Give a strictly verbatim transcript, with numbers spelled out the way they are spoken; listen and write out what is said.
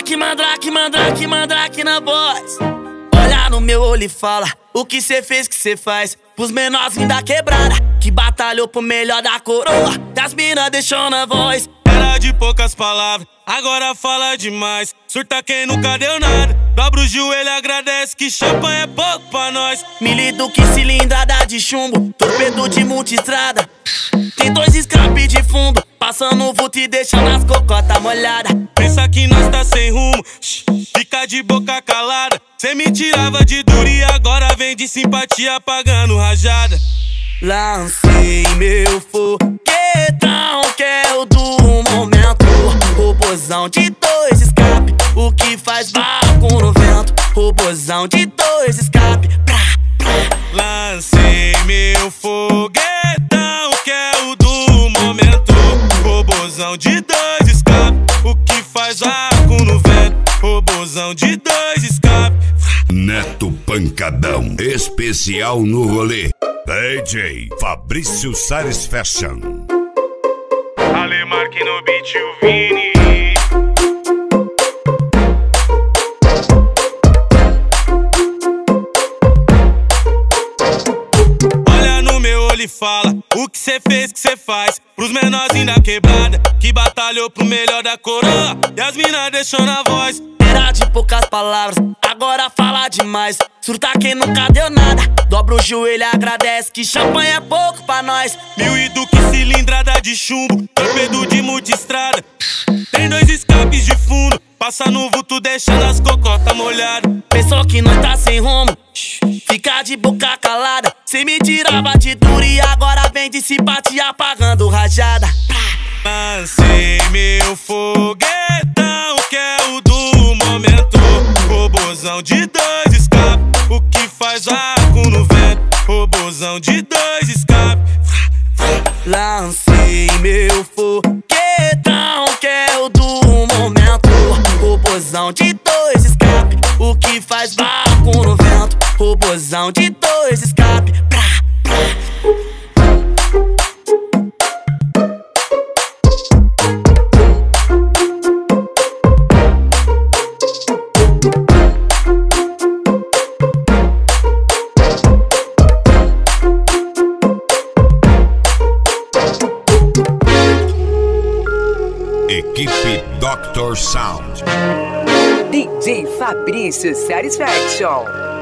Mandrake, mandrake, mandrake, mandrake na voz. Olha no meu olho e fala o que cê fez, que cê faz pros menorzinhos da quebrada, que batalhou pro melhor da coroa, das mina deixou na voz. Era de poucas palavras, agora fala demais. Surta quem nunca deu nada, dobra o joelho, agradece que champanhe é pouco pra nós. Milido que cilindrada de chumbo, torpedo de multistrada. Tem dois escape de fundo, passando o vulto e deixando as cocotas molhadas. Pensa que nós tá sem rumo, fica de boca calada. Cê me tirava de duro e agora vem de simpatia pagando rajada. Lancei meu foguetão, que é o do momento. Robozão de dois escape, o que faz vácuo no vento. Robozão de dois escape, pra, pra. Lancei meu foguetão, que é o do momento. Robozão de dois escape, o que faz vácuo no vento. Robozão de dois escape. Neto Pancadão, especial no rolê. D J Fabrício Sares Fashion. Alemarque no beat, o Vini. Olha no meu olho e fala o que cê fez, que cê faz pros menorzinhos da quebrada, que batalhou pro melhor da coroa, e as mina deixou na voz. Era de poucas palavras, agora fala demais. Surta quem nunca deu nada, dobra o joelho, agradece que champanhe é pouco pra nós. Mil e duque cilindrada de chumbo, torpedo de multistrada. Tem dois escapes de fundo, passa no vulto deixando as cocotas molhadas. Pensou que nós tá sem rumo, fica de boca calada. Cê me tirava de duro e agora vem de simpatia pagando rajada. Lancei meu foguetão, que é o do momento. Robozão de dois escape, o que faz vácuo no vento. Robozão de dois escape. Lancei meu foguetão, que é o do momento. Robozão de dois escape, o que faz vácuo no vento. Robozão de dois escape, pra, pra. Equipe doutor Sound. D J Fabrício Satisfaction.